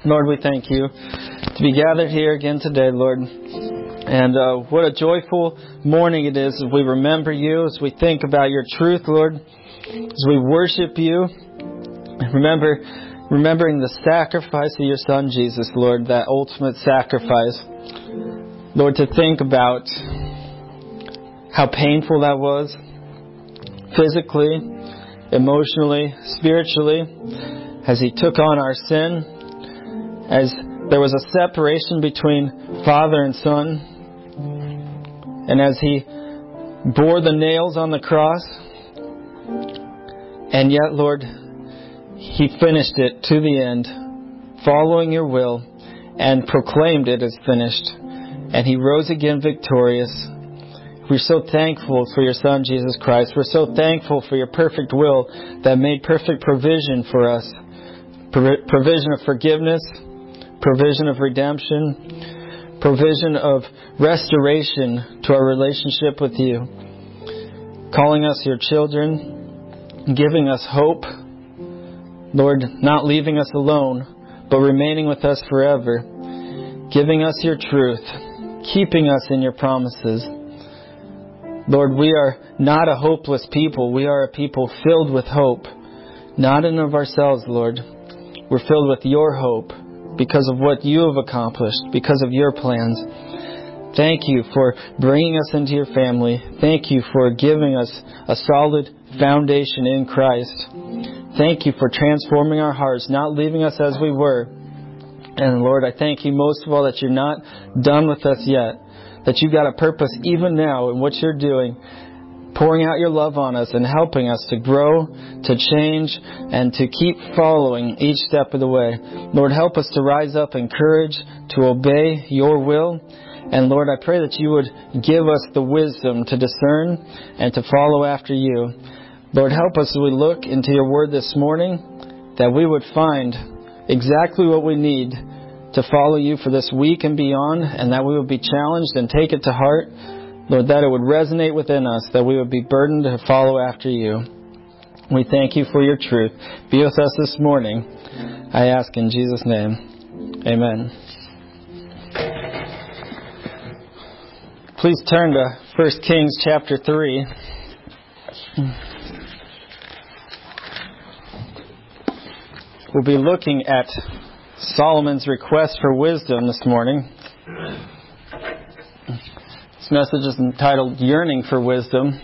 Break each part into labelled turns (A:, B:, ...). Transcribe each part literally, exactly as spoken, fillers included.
A: Lord, we thank you to be gathered here again today, Lord. And uh, what a joyful morning it is as we remember you, as we think about your truth, Lord, as we worship you. Remember, remembering the sacrifice of your Son, Jesus, Lord, that ultimate sacrifice. Lord, to think about how painful that was, physically, emotionally, spiritually, as He took on our sin, as there was a separation between Father and Son, and as He bore the nails on the cross, and yet, Lord, He finished it to the end, following your will, and proclaimed it as finished. And He rose again victorious. We're so thankful for your Son, Jesus Christ. We're so thankful for your perfect will that made perfect provision for us. Provision of forgiveness, provision of redemption, provision of restoration to our relationship with you. Calling us your children, giving us hope. Lord, not leaving us alone, but remaining with us forever. Giving us your truth, keeping us in your promises. Lord, we are not a hopeless people. We are a people filled with hope. Not in of ourselves, Lord. We're filled with your hope because of what you have accomplished, because of your plans. Thank you for bringing us into your family. Thank you for giving us a solid foundation in Christ. Thank you for transforming our hearts, not leaving us as we were. And Lord, I thank you most of all that you're not done with us yet. That you've got a purpose even now in what you're doing, pouring out your love on us and helping us to grow, to change, and to keep following each step of the way. Lord, help us to rise up in courage, to obey your will. And Lord, I pray that you would give us the wisdom to discern and to follow after you. Lord, help us as we look into your word this morning, that we would find exactly what we need to follow you for this week and beyond, and that we would be challenged and take it to heart. Lord, that it would resonate within us, that we would be burdened to follow after you. We thank you for your truth. Be with us this morning. I ask in Jesus' name. Amen. Please turn to First Kings chapter three. We'll be looking at Solomon's request for wisdom this morning. This message is entitled Yearning for Wisdom.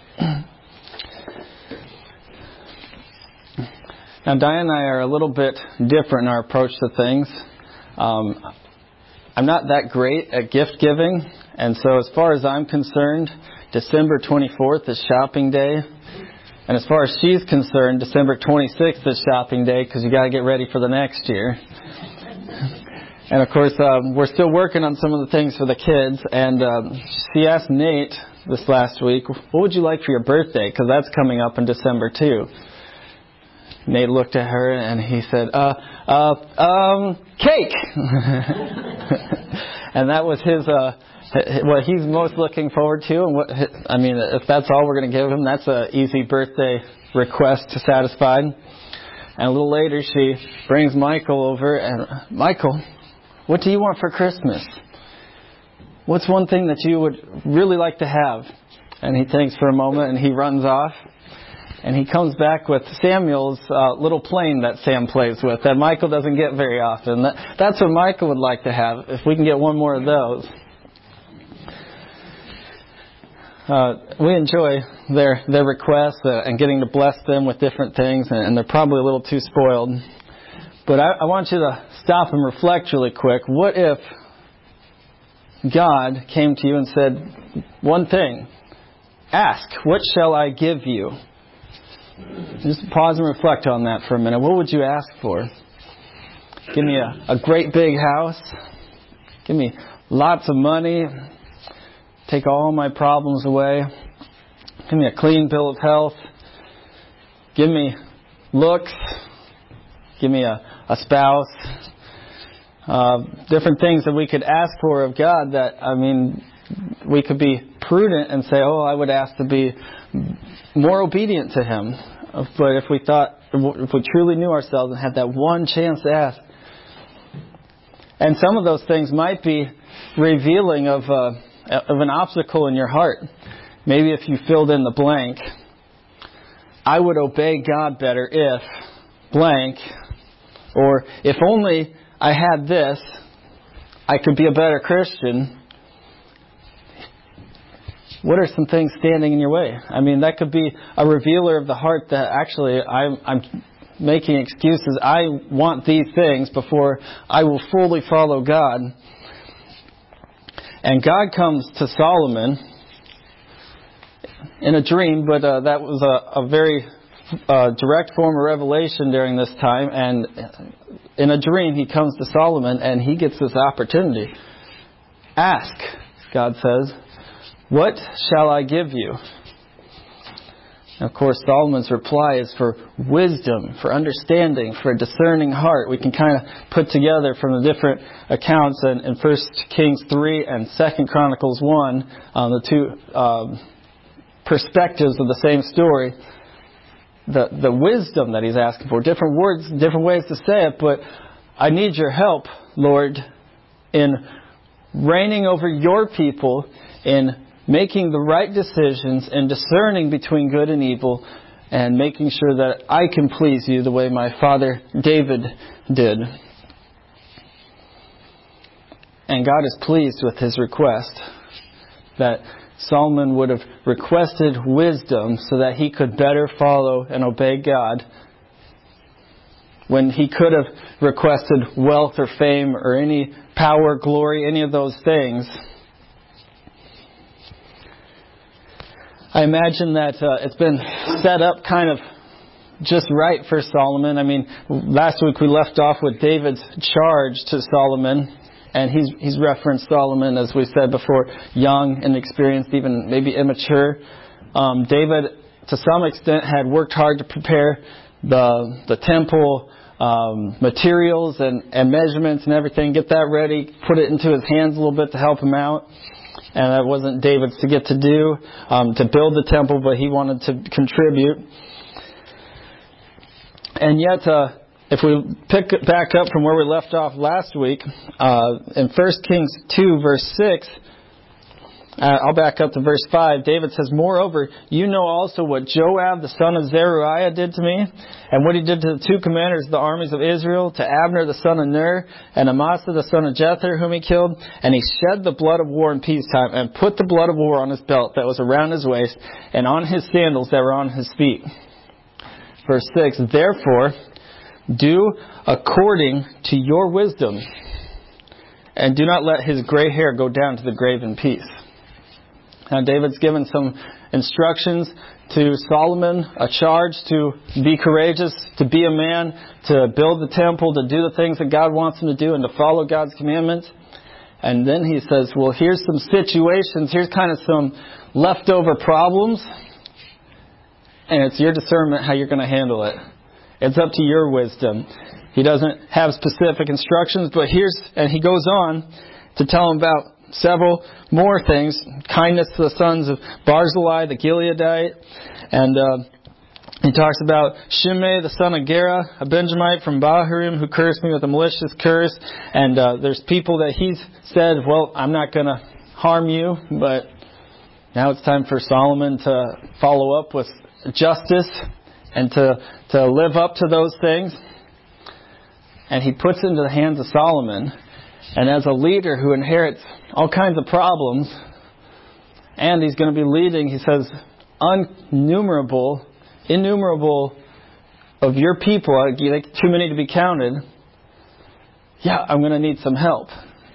A: Now, Diane and I are a little bit different in our approach to things. Um, I'm not that great at gift giving, and so as far as I'm concerned, December twenty-fourth is shopping day. And as far as she's concerned, December twenty-sixth is shopping day because you got to get ready for the next year. And of course, um, we're still working on some of the things for the kids. And um, she asked Nate this last week, what would you like for your birthday? Because that's coming up in December too. Nate looked at her and he said, uh, uh, um, cake. And that was his, uh, what he's most looking forward to. And what, I mean, if that's all we're going to give him, that's an easy birthday request to satisfy. And a little later, she brings Michael over and, Michael, what do you want for Christmas? What's one thing that you would really like to have? And he thinks for a moment and he runs off. And he comes back with Samuel's uh, little plane that Sam plays with that Michael doesn't get very often. That, that's what Michael would like to have, if we can get one more of those. Uh, we enjoy their their requests uh, and getting to bless them with different things, and, and they're probably a little too spoiled. But I, I want you to stop and reflect really quick. What if God came to you and said, one thing, ask, what shall I give you? Just pause and reflect on that for a minute. What would you ask for? Give me a, a great big house. Give me lots of money. Take all my problems away. Give me a clean bill of health. Give me looks. Give me a, a spouse. Uh, different things that we could ask for of God that, I mean, we could be prudent and say, oh, I would ask to be more obedient to Him. But if we thought, if we truly knew ourselves and had that one chance to ask, And some of those things might be revealing of, uh, of an obstacle in your heart. Maybe if you filled in the blank, I would obey God better if blank, or if only I had this, I could be a better Christian. What are some things standing in your way? I mean, that could be a revealer of the heart that actually I'm, I'm making excuses. I want these things before I will fully follow God. And God comes to Solomon in a dream, but uh, that was a, a very uh, direct form of revelation during this time. And in a dream, he comes to Solomon and he gets this opportunity. Ask, God says, what shall I give you? And of course, Solomon's reply is for wisdom, for understanding, for a discerning heart. We can kind of put together from the different accounts in, in First Kings three and Second Chronicles one, um, the two um, perspectives of the same story. The, the wisdom that he's asking for. Different words, different ways to say it, but I need your help, Lord, in reigning over your people, in making the right decisions and discerning between good and evil, and making sure that I can please you the way my father David did. And God is pleased with his request that Solomon would have requested wisdom so that he could better follow and obey God, when he could have requested wealth or fame or any power, glory, any of those things. I imagine that uh, it's been set up kind of just right for Solomon. I mean, last week we left off with David's charge to Solomon, and he's he's referenced Solomon, as we said before, young, inexperienced, even maybe immature. Um, David, to some extent, had worked hard to prepare the the temple um, materials and, and measurements and everything, get that ready, put it into his hands a little bit to help him out. And that wasn't David's to get to do, um, to build the temple, but he wanted to contribute. And yet, uh, if we pick it back up from where we left off last week, uh, in First Kings two, verse six, uh, I'll back up to verse five. David says, "Moreover, you know also what Joab, the son of Zeruiah, did to me, and what he did to the two commanders of the armies of Israel, to Abner, the son of Ner, and Amasa, the son of Jether, whom he killed. And he shed the blood of war in peacetime, and put the blood of war on his belt that was around his waist, and on his sandals that were on his feet." Verse six, "Therefore, do according to your wisdom, and do not let his gray hair go down to the grave in peace." Now, David's given some instructions to Solomon, a charge to be courageous, to be a man, to build the temple, to do the things that God wants him to do, and to follow God's commandments. And then he says, well, here's some situations, here's kind of some leftover problems, and it's your discernment how you're going to handle it. It's up to your wisdom. He doesn't have specific instructions, but here's, and he goes on to tell him about several more things. Kindness to the sons of Barzillai, the Gileadite. And uh, he talks about Shimei, the son of Gera, a Benjamite from Bahurim, who cursed me with a malicious curse. And uh, there's people that he's said, well, I'm not going to harm you. But now it's time for Solomon to follow up with justice and to, to live up to those things. And he puts it into the hands of Solomon. And as a leader who inherits all kinds of problems, and he's going to be leading, he says, innumerable, innumerable of your people, like too many to be counted, yeah, I'm going to need some help.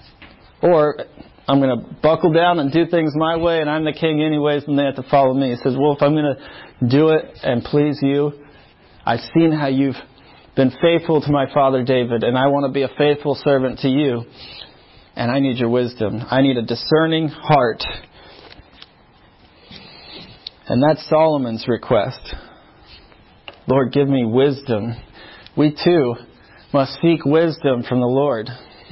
A: Or I'm going to buckle down and do things my way, and I'm the king anyways, and they have to follow me. He says, well, if I'm going to do it and please you, I've seen how you've been faithful to my father David, and I want to be a faithful servant to you. And I need your wisdom. I need a discerning heart. And that's Solomon's request. Lord, give me wisdom. We too must seek wisdom from the Lord.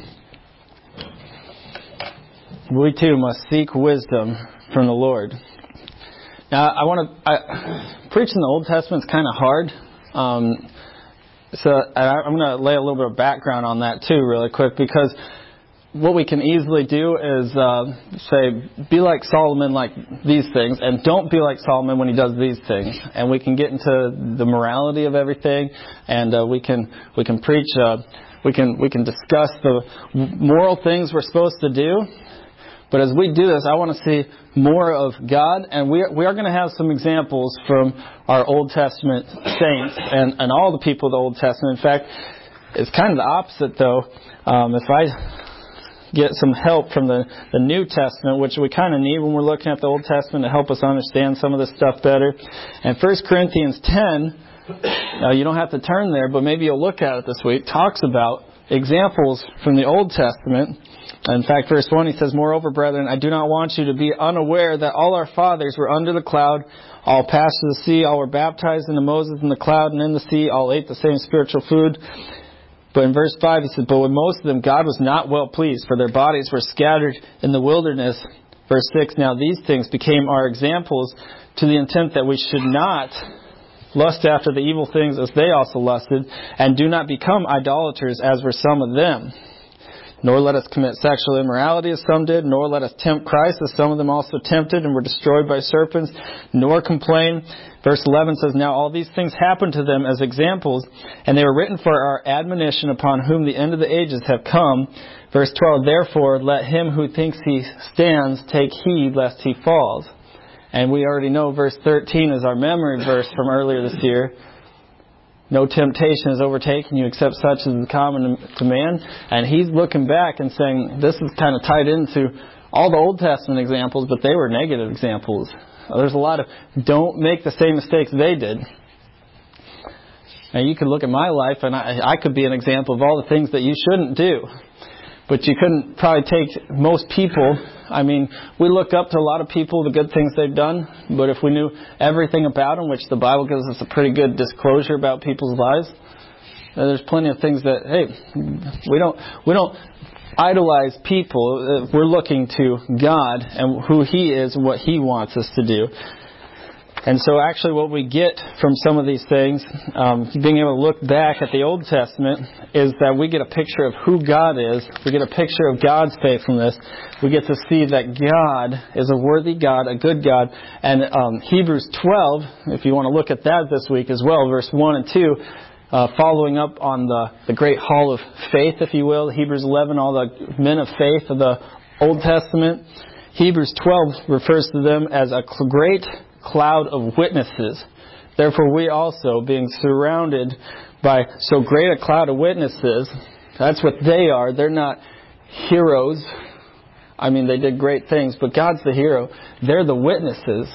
A: We too must seek wisdom from the Lord. Now, I want to... I, preaching the Old Testament is kind of hard. Um, so I, I'm going to lay a little bit of background on that too really quick, because what we can easily do is uh, say, be like Solomon like these things, and don't be like Solomon when he does these things. And we can get into the morality of everything, and uh, we can we can preach, uh, we can we can discuss the moral things we're supposed to do. But as we do this, I want to see more of God, and we are, we are going to have some examples from our Old Testament saints and, and all the people of the Old Testament. In fact, it's kind of the opposite, though. Um, if I get some help from the, the New Testament, which we kind of need when we're looking at the Old Testament to help us understand some of this stuff better. And First Corinthians ten, uh, you don't have to turn there, but maybe you'll look at it this week, talks about examples from the Old Testament. In fact, verse one, he says, "Moreover, brethren, I do not want you to be unaware that all our fathers were under the cloud, all passed through the sea, all were baptized into Moses in the cloud and in the sea, all ate the same spiritual food." But in verse five, he says, "But with most of them God was not well pleased, for their bodies were scattered in the wilderness." Verse six, "Now these things became our examples to the intent that we should not lust after the evil things as they also lusted, and do not become idolaters as were some of them. Nor let us commit sexual immorality as some did, nor let us tempt Christ as some of them also tempted and were destroyed by serpents, nor complain." Verse eleven says, "Now all these things happened to them as examples, and they were written for our admonition, upon whom the end of the ages have come." Verse twelve, "Therefore let him who thinks he stands take heed lest he falls." And we already know verse thirteen is our memory verse from earlier this year. "No temptation has overtaken you except such as is common to man." And he's looking back and saying, this is kind of tied into all the Old Testament examples, but they were negative examples. There's a lot of, don't make the same mistakes they did. Now you could look at my life and I, I could be an example of all the things that you shouldn't do. But you couldn't probably take most people. I mean, we look up to a lot of people, the good things they've done. But if we knew everything about them, which the Bible gives us a pretty good disclosure about people's lives, there's plenty of things that, hey, we don't we don't idolize people. We're looking to God and who He is and what He wants us to do. And so actually what we get from some of these things, um, being able to look back at the Old Testament, is that we get a picture of who God is. We get a picture of God's faithfulness. We get to see that God is a worthy God, a good God. And um, Hebrews twelve, if you want to look at that this week as well, verse one and two, uh, following up on the, the great hall of faith, if you will, Hebrews eleven, all the men of faith of the Old Testament. Hebrews twelve refers to them as a great cloud of witnesses. Therefore we also, being surrounded by so great a cloud of witnesses, that's what they are. They're not heroes. I mean, they did great things, but God's the hero. They're the witnesses.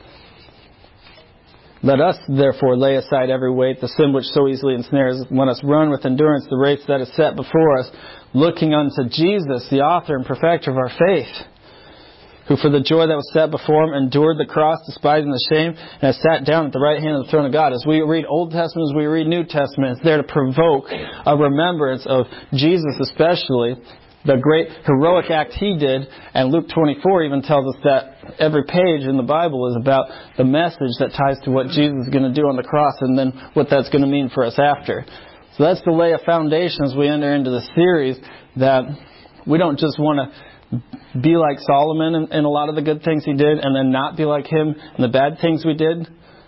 A: "Let us, therefore, lay aside every weight, the sin which so easily ensnares. Let us run with endurance the race that is set before us, looking unto Jesus, the author and perfecter of our faith, who for the joy that was set before Him endured the cross, despising the shame, and has sat down at the right hand of the throne of God." As we read Old Testament, as we read New Testament, it's there to provoke a remembrance of Jesus, especially the great heroic act He did. And Luke twenty-four even tells us that every page in the Bible is about the message that ties to what Jesus is going to do on the cross and then what that's going to mean for us after. So that's to lay a foundation as we enter into the series, that we don't just want to be like Solomon in, in a lot of the good things he did, and then not be like him in the bad things we did.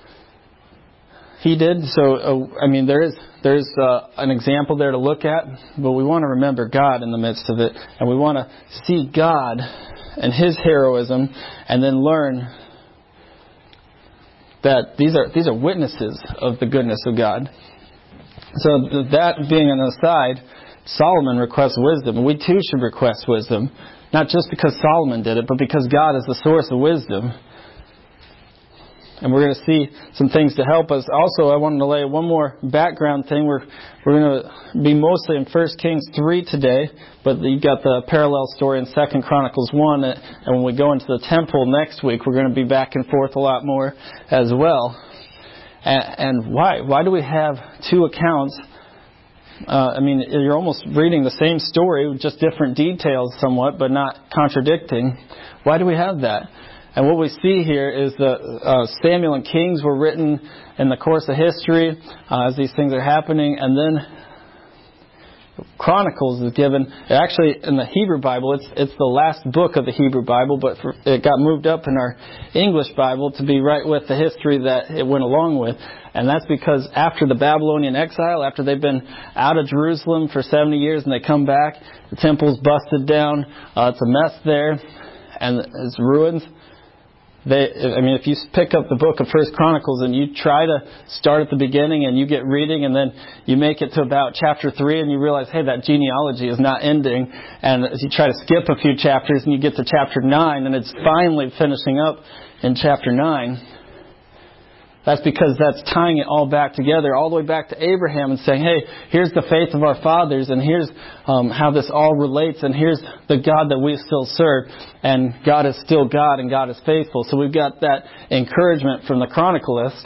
A: He did. So, uh, I mean, there is there's uh, an example there to look at, but we want to remember God in the midst of it, and we want to see God and His heroism, and then learn that these are these are witnesses of the goodness of God. So that being an aside, Solomon requests wisdom. We too should request wisdom. Not just because Solomon did it, but because God is the source of wisdom. And we're going to see some things to help us. Also, I wanted to lay one more background thing. We're we're going to be mostly in First Kings three today, but you've got the parallel story in Second Chronicles one. And when we go into the temple next week, we're going to be back and forth a lot more as well. And, and why? Why do we have two accounts? Uh, I mean, you're almost reading the same story with just different details somewhat, but not contradicting. Why do we have that? And what we see here is that uh, Samuel and Kings were written in the course of history uh, as these things are happening. And then Chronicles is given, actually in the Hebrew Bible, it's it's the last book of the Hebrew Bible, but for, it got moved up in our English Bible to be right with the history that it went along with. And that's because after the Babylonian exile, after they've been out of Jerusalem for seventy years and they come back, the temple's busted down, uh, it's a mess there, and it's ruins. They, I mean, if you pick up the book of First Chronicles and you try to start at the beginning and you get reading and then you make it to about chapter three and you realize, hey, that genealogy is not ending. And as you try to skip a few chapters and you get to chapter nine and it's finally finishing up in chapter nine. That's because that's tying it all back together, all the way back to Abraham and saying, hey, here's the faith of our fathers and here's um, how this all relates and here's the God that we still serve. And God is still God and God is faithful. So we've got that encouragement from the chroniclist.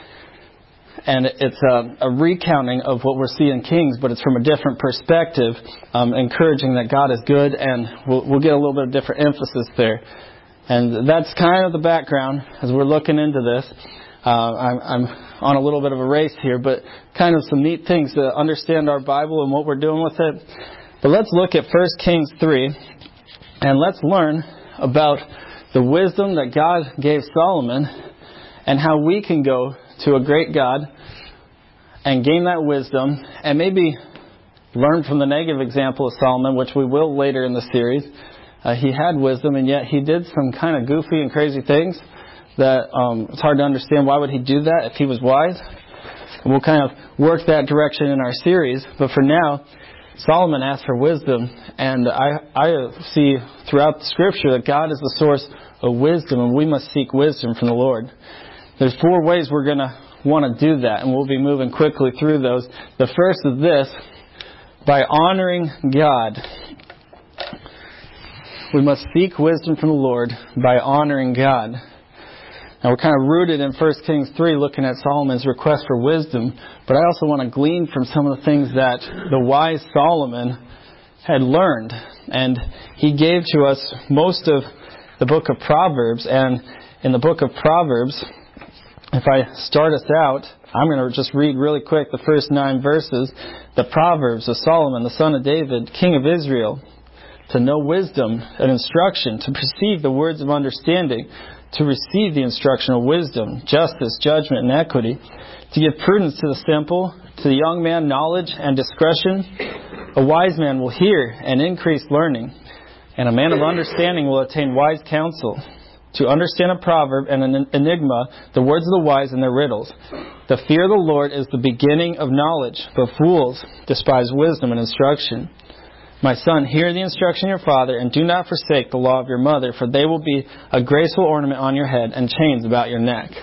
A: And it's a, a recounting of what we're seeing in Kings, but it's from a different perspective, um, encouraging that God is good, and we'll, we'll get a little bit of different emphasis there. And that's kind of the background as we're looking into this. Uh, I'm, I'm on a little bit of a race here, but kind of some neat things to understand our Bible and what we're doing with it. But let's look at First Kings three, and let's learn about the wisdom that God gave Solomon and how we can go to a great God and gain that wisdom and maybe learn from the negative example of Solomon, which we will later in the series. Uh, he had wisdom, and yet he did some kind of goofy and crazy things that um, it's hard to understand why would he do that if he was wise. And we'll kind of work that direction in our series. But for now, Solomon asked for wisdom, and I, I see throughout the Scripture that God is the source of wisdom, and we must seek wisdom from the Lord. There's four ways we're going to want to do that, and we'll be moving quickly through those. The first is this: by honoring God. We must seek wisdom from the Lord by honoring God. Now we're kind of rooted in First Kings three, looking at Solomon's request for wisdom, but I also want to glean from some of the things that the wise Solomon had learned. And he gave to us most of the book of Proverbs, and in the book of Proverbs, if I start us out, I'm going to just read really quick the first nine verses. The Proverbs of Solomon, the son of David, king of Israel, to know wisdom and instruction, to perceive the words of understanding, to receive the instruction of wisdom, justice, judgment, and equity, to give prudence to the simple, to the young man knowledge and discretion. A wise man will hear and increase learning, and a man of understanding will attain wise counsel. To understand a proverb and an enigma, the words of the wise and their riddles. The fear of the Lord is the beginning of knowledge, but fools despise wisdom and instruction. My son, hear the instruction of your father, and do not forsake the law of your mother, for they will be a graceful ornament on your head and chains about your neck.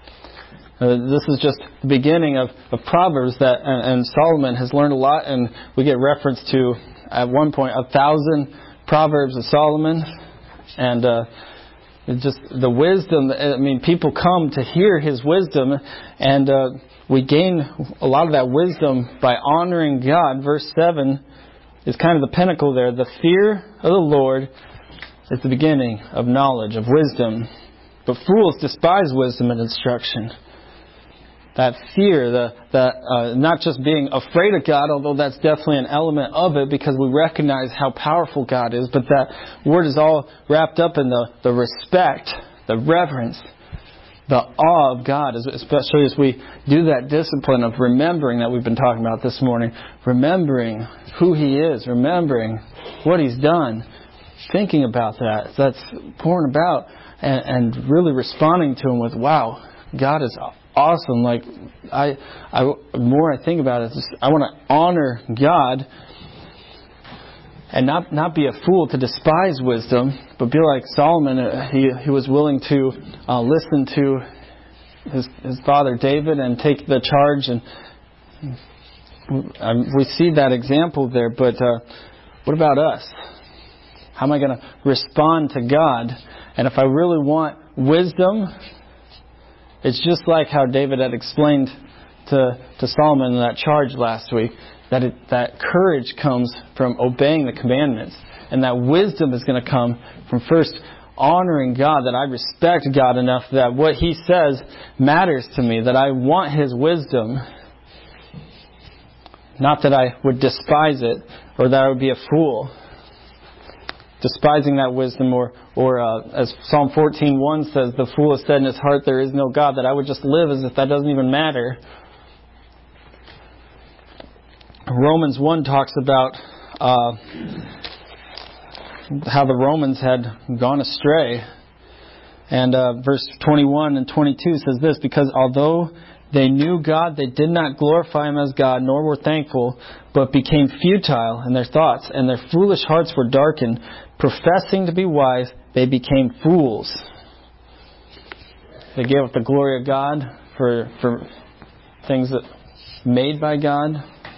A: Uh, this is just the beginning of, of Proverbs that, and, and Solomon has learned a lot, and we get reference to, at one point, a thousand Proverbs of Solomon, and uh, it's just the wisdom. I mean, people come to hear his wisdom, and uh, we gain a lot of that wisdom by honoring God. Verse seven is kind of the pinnacle there. The fear of the Lord is the beginning of knowledge, of wisdom. But fools despise wisdom and instruction. That fear, the, the uh, not just being afraid of God, although that's definitely an element of it because we recognize how powerful God is, but that word is all wrapped up in the, the respect, the reverence, the awe of God, especially as we do that discipline of remembering that we've been talking about this morning, remembering who He is, remembering what He's done, thinking about that. That's pouring about and, and really responding to Him with, wow, God is awesome. Like, I, I, the more I think about it, just, I want to honor God and not not be a fool to despise wisdom, but be like Solomon. Uh, he he was willing to uh, listen to his his father David and take the charge, and um, we see that example there. But uh, what about us? How am I going to respond to God? And if I really want wisdom, it's just like how David had explained to to Solomon in that charge last week. That it, that courage comes from obeying the commandments. And that wisdom is going to come from first honoring God, that I respect God enough that what He says matters to me, that I want His wisdom. not that I would despise it or that I would be a fool, despising that wisdom, or, or uh, as Psalm fourteen one says, the fool has said in his heart, there is no God, that I would just live as if that doesn't even matter. Romans one talks about uh, how the Romans had gone astray. And uh, verse twenty-one and twenty-two says this, because although they knew God, they did not glorify Him as God, nor were thankful, but became futile in their thoughts, and their foolish hearts were darkened. Professing to be wise, they became fools. They gave up the glory of God for for things that made by God.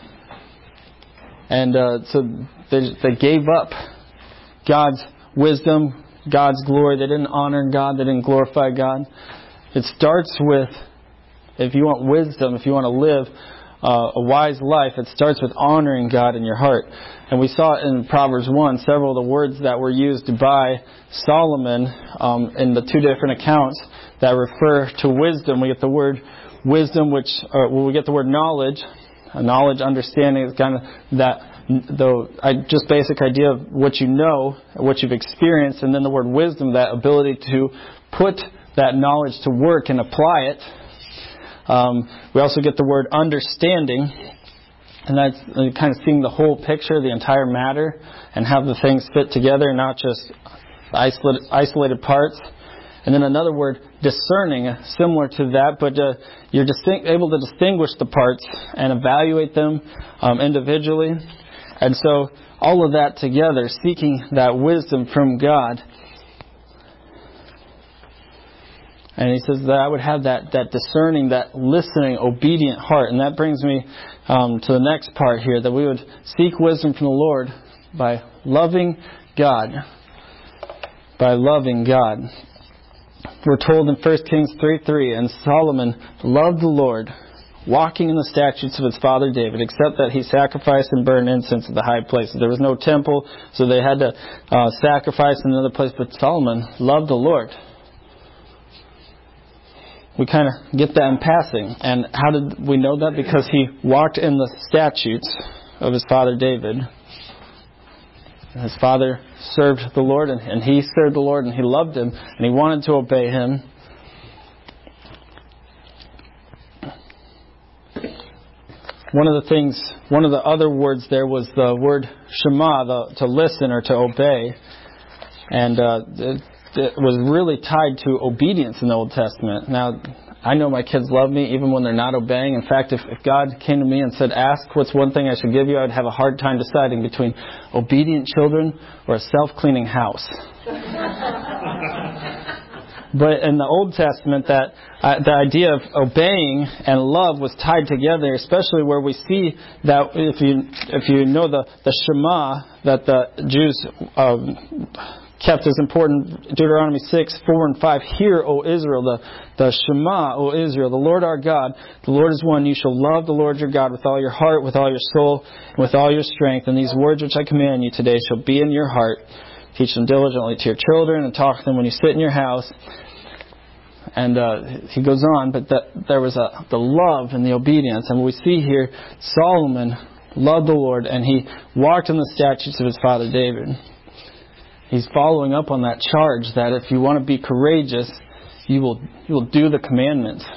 A: And uh, so they, they gave up God's wisdom, God's glory. They didn't honor God. They didn't glorify God. It starts with, if you want wisdom, if you want to live uh, a wise life, it starts with honoring God in your heart. And we saw in Proverbs one several of the words that were used by Solomon um, in the two different accounts that refer to wisdom. We get the word wisdom, which or well, we get the word knowledge. A knowledge, understanding is kind of that, the I, just basic idea of what you know, what you've experienced, and then the word wisdom, that ability to put that knowledge to work and apply it. Um, we also get the word understanding, and that's kind of seeing the whole picture, the entire matter, and how the things fit together, not just isolated, isolated parts. And then another word, discerning, similar to that, but uh, you're distinct, able to distinguish the parts and evaluate them um, individually. And so all of that together, seeking that wisdom from God. And he says that I would have that, that discerning, that listening, obedient heart. And that brings me um, to the next part here, that we would seek wisdom from the Lord by loving God. By loving God. We're told in First Kings three three, and Solomon loved the Lord, walking in the statutes of his father David, except that he sacrificed and burned incense at the high places. There was no temple, so they had to uh, sacrifice in another place. But Solomon loved the Lord. We kind of get that in passing. And how did we know that? Because he walked in the statutes of his father David. His father served the Lord, and, and he served the Lord, and he loved Him, and he wanted to obey Him. One of the things, one of the other words there was the word Shema, the, to listen or to obey. And uh, it, it was really tied to obedience in the Old Testament. Now, I know my kids love me even when they're not obeying. In fact, if, if God came to me and said, ask what's one thing I should give you, I would have a hard time deciding between obedient children or a self-cleaning house. But in the Old Testament, that uh, the idea of obeying and love was tied together, especially where we see that if you if you know the, the Shema that the Jews um, kept as important, Deuteronomy six, four and five. Hear, O Israel, the, the Shema, O Israel, the Lord our God, the Lord is one. You shall love the Lord your God with all your heart, with all your soul, and with all your strength. And these words which I command you today shall be in your heart. Teach them diligently to your children, and talk to them when you sit in your house. And uh, he goes on, but that there was a, the love and the obedience. And we see here, Solomon loved the Lord, and he walked in the statutes of his father David. He's following up on that charge that if you want to be courageous, you will you will do the commandments.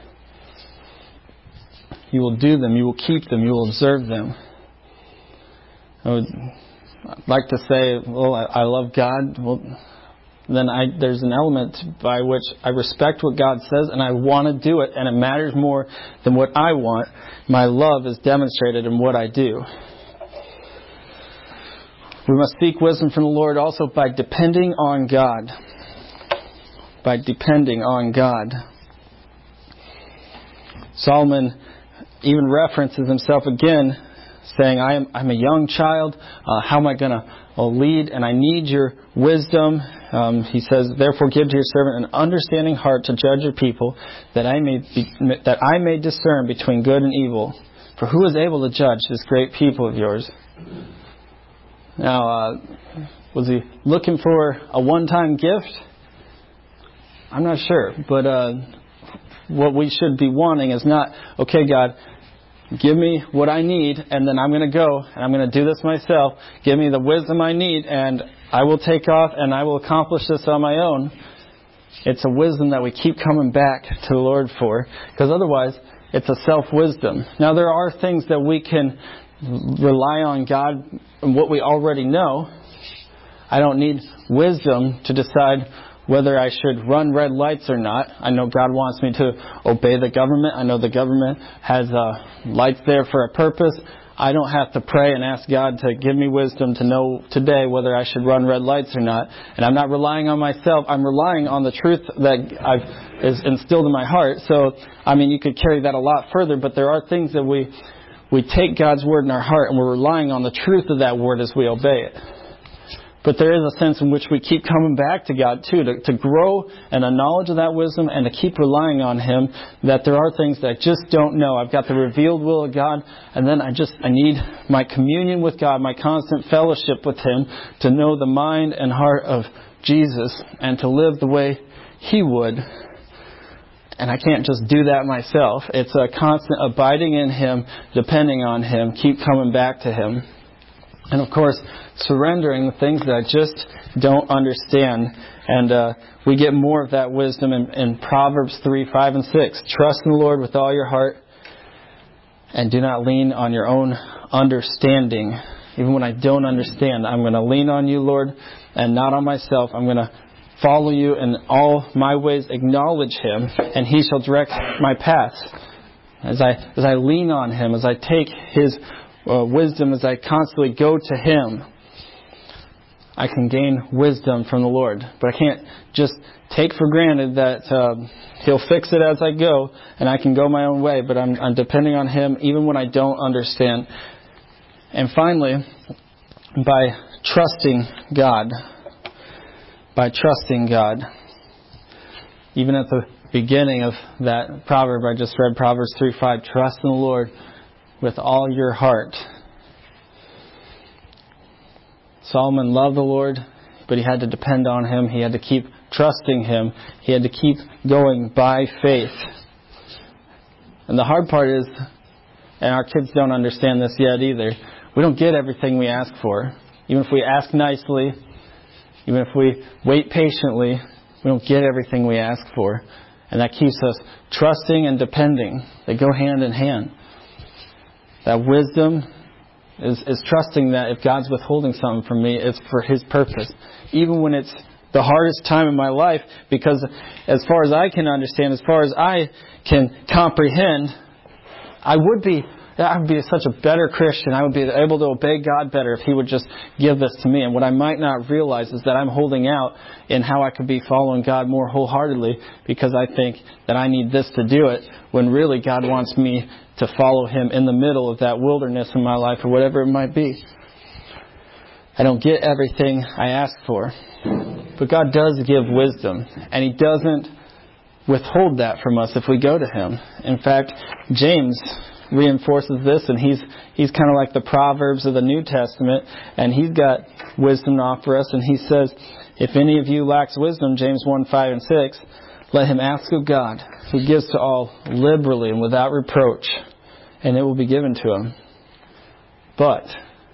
A: You will do them. You will keep them. You will observe them. I would like to say, well, I, I love God. Well, then I, there's an element by which I respect what God says and I want to do it, and it matters more than what I want. My love is demonstrated in what I do. We must seek wisdom from the Lord also by depending on God. By depending on God. Solomon even references himself again, saying, I am, I'm a young child. Uh, how am I going to uh, lead? And I need your wisdom. Um, he says, therefore give to your servant an understanding heart to judge your people, that I may be, that I may discern between good and evil. For who is able to judge this great people of yours? Now, uh, was he looking for a one-time gift? I'm not sure. But uh, what we should be wanting is not, okay, God, give me what I need, and then I'm going to go, and I'm going to do this myself. Give me the wisdom I need, and I will take off, and I will accomplish this on my own. It's a wisdom that we keep coming back to the Lord for, because otherwise it's a self-wisdom. Now, there are things that we can rely on God and what we already know. I don't need wisdom to decide whether I should run red lights or not. I know God wants me to obey the government. I know the government has uh, lights there for a purpose. I don't have to pray and ask God to give me wisdom to know today whether I should run red lights or not. And I'm not relying on myself. I'm relying on the truth that I've is instilled in my heart. So, I mean, you could carry that a lot further, but there are things that we we take God's word in our heart and we're relying on the truth of that word as we obey it. But there is a sense in which we keep coming back to God too, to, to grow in a knowledge of that wisdom and to keep relying on Him, that there are things that I just don't know. I've got the revealed will of God, and then I just, I need my communion with God, my constant fellowship with Him, to know the mind and heart of Jesus and to live the way He would. And I can't just do that myself. It's a constant abiding in Him, depending on Him, keep coming back to Him. And of course, surrendering the things that I just don't understand. And uh, we get more of that wisdom in, in Proverbs three, five, and six. Trust in the Lord with all your heart and do not lean on your own understanding. Even when I don't understand, I'm going to lean on you, Lord, and not on myself. I'm going to follow you in all my ways, acknowledge Him, and He shall direct my paths. As I, as I lean on Him, as I take His Uh, wisdom, as I constantly go to Him, I can gain wisdom from the Lord. But I can't just take for granted that uh, He'll fix it as I go and I can go my own way. But I'm, I'm depending on Him even when I don't understand. And finally, by trusting God. By trusting God. Even at the beginning of that proverb I just read, Proverbs three five, trust in the Lord with all your heart. Solomon loved the Lord, but he had to depend on Him. He had to keep trusting Him. He had to keep going by faith. And the hard part is, and our kids don't understand this yet either, we don't get everything we ask for. Even if we ask nicely, even if we wait patiently, we don't get everything we ask for. And that keeps us trusting and depending. They go hand in hand. That wisdom is, is trusting that if God's withholding something from me, it's for His purpose. Even when it's the hardest time in my life, because as far as I can understand, as far as I can comprehend, I would be I would be such a better Christian. I would be able to obey God better if He would just give this to me. And what I might not realize is that I'm holding out in how I could be following God more wholeheartedly because I think that I need this to do it, when really God wants me to follow Him in the middle of that wilderness in my life or whatever it might be. I don't get everything I ask for. But God does give wisdom. And He doesn't withhold that from us if we go to Him. In fact, James reinforces this, and he's he's kind of like the Proverbs of the New Testament, and he's got wisdom to offer us, and he says, if any of you lacks wisdom, James one, five, and six, let him ask of God, who gives to all liberally and without reproach, and it will be given to him. But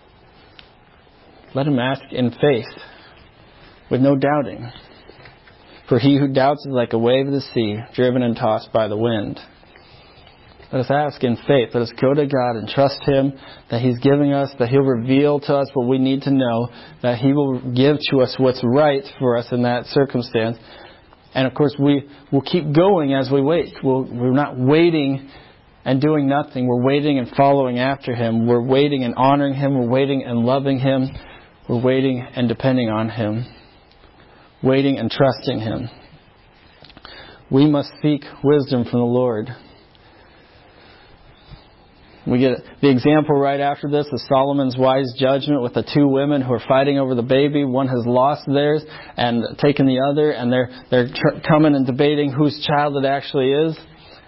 A: let him ask in faith, with no doubting. For he who doubts is like a wave of the sea, driven and tossed by the wind. Let us ask in faith. Let us go to God and trust Him that He's giving us, that He'll reveal to us what we need to know, that He will give to us what's right for us in that circumstance. And of course, we will keep going as we wait. We'll, we're not waiting and doing nothing. We're waiting and following after Him. We're waiting and honoring Him. We're waiting and loving Him. We're waiting and depending on Him. Waiting and trusting Him. We must seek wisdom from the Lord. We get the example right after this of Solomon's wise judgment with the two women who are fighting over the baby. One has lost theirs and taken the other, and they're they're tr- coming and debating whose child it actually is.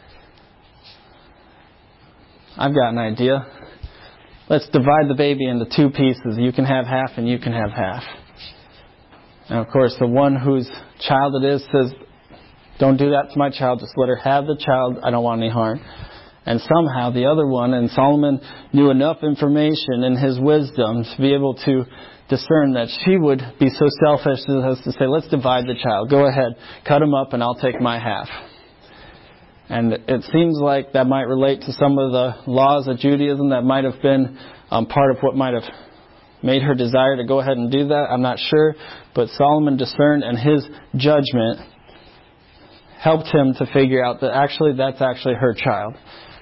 A: I've got an idea. Let's divide the baby into two pieces. You can have half and you can have half. And of course, the one whose child it is says, don't do that to my child. Just let her have the child. I don't want any harm. And somehow the other one, and Solomon knew enough information in his wisdom to be able to discern that she would be so selfish as to say, let's divide the child. Go ahead, cut him up and I'll take my half. And it seems like that might relate to some of the laws of Judaism that might have been um, part of what might have made her desire to go ahead and do that. I'm not sure. But Solomon discerned, and his judgment helped him to figure out that actually that's actually her child.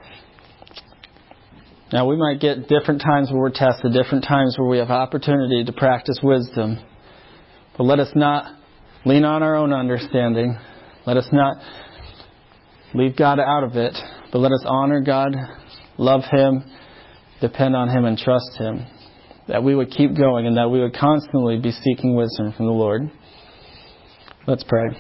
A: Now, we might get different times where we're tested, different times where we have opportunity to practice wisdom. But let us not lean on our own understanding. Let us not leave God out of it. But let us honor God, love Him, depend on Him, and trust Him. That we would keep going and that we would constantly be seeking wisdom from the Lord. Let's pray.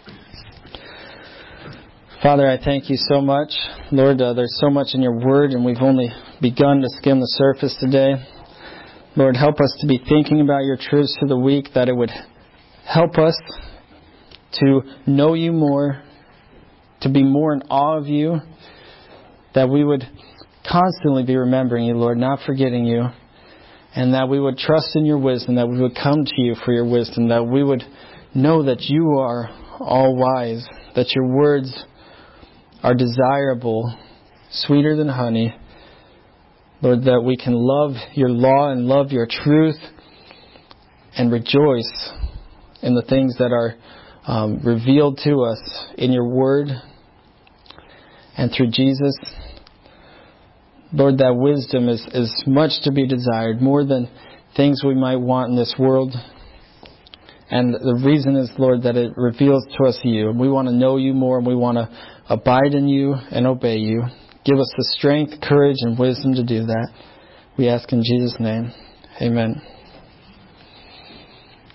A: Father, I thank you so much. Lord, uh, there's so much in your word, and we've only begun to skim the surface today. Lord, help us to be thinking about your truths for the week, that it would help us to know you more, to be more in awe of you, that we would constantly be remembering you, Lord, not forgetting you, and that we would trust in your wisdom, that we would come to you for your wisdom, that we would know that you are all wise, that your words are desirable, sweeter than honey. Lord, that we can love your law and love your truth and rejoice in the things that are um, revealed to us in your word and through Jesus. Lord, that wisdom is, is much to be desired, more than things we might want in this world. And the reason is, Lord, that it reveals to us you. And we want to know you more, and we want to abide in you and obey you. Give us the strength, courage, and wisdom to do that. We ask in Jesus' name. Amen.